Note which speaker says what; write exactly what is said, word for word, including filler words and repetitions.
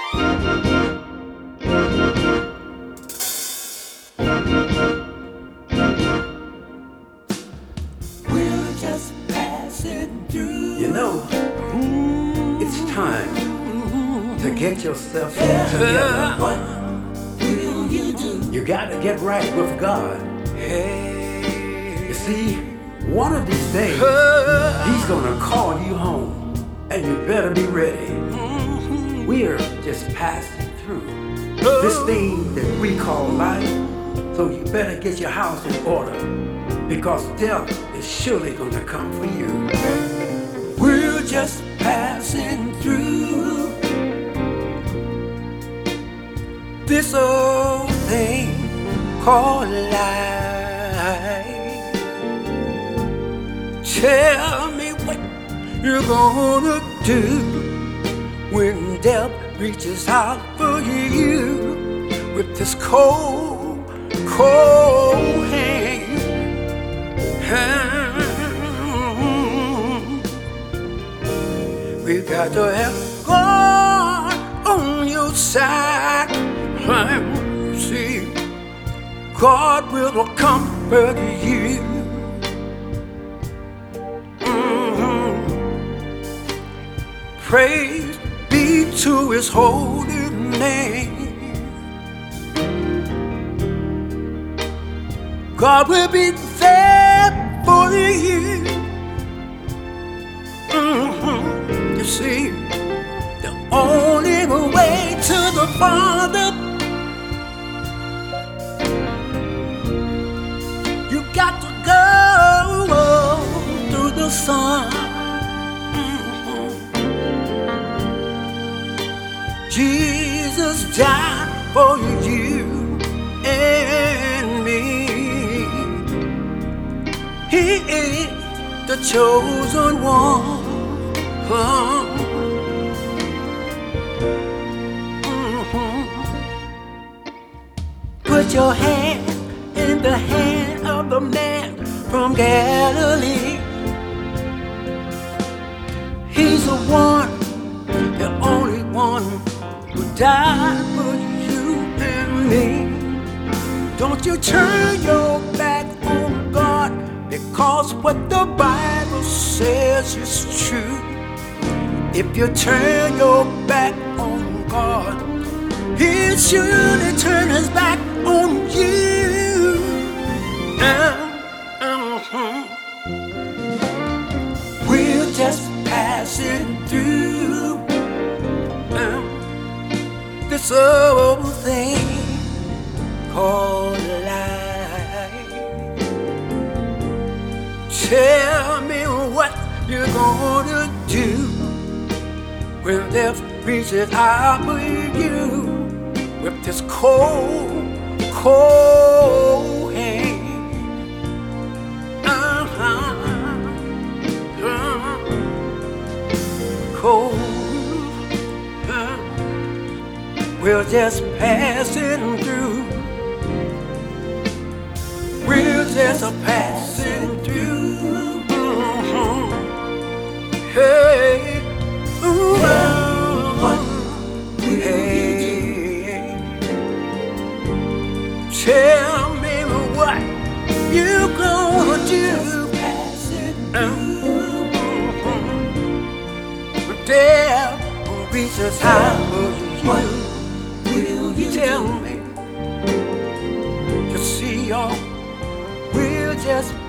Speaker 1: We're just passing through.
Speaker 2: You know, it's time to get yourself together.
Speaker 1: What will you do?
Speaker 2: You gotta get right with God. You see, one of these days, He's gonna call you home, and you better be ready. We're just passing through this thing that we call life, so you better get your house in order, because death is surely gonna come for you.
Speaker 1: We're just passing through this old thing called life. Tell me what you're gonna do when death reaches out for you with this cold, cold hand. We got to have God on your side. See, God will comfort you. Mm-hmm. Praise be to His holy name. God will be there for you. Mm-hmm. You see, the only way to the Father, you got to go through the Son. Mm-hmm. Jesus died for you and me. He is the chosen one. Mm-hmm. Put your hand in the hand of the man from Galilee. He's the one, the only one who died for you and me. Don't you turn your back on God, because what the Bible says is true. If you turn your back on God, He'll surely turn His back on you. Uh-huh. We're just passing through uh, this old thing called life. Tell me what you're gonna do when death reaches out for you with this cold, cold hand. Uh-huh. Uh-huh. Cold. Uh-huh. We're just passing through. We're just passing through. Mm-hmm. Hey. Ooh, what
Speaker 2: hey, tell me what you gonna do. Mm-hmm. Death reaches out for
Speaker 1: What
Speaker 2: you.
Speaker 1: will you
Speaker 2: Tell
Speaker 1: do?
Speaker 2: me, you see, y'all, we're just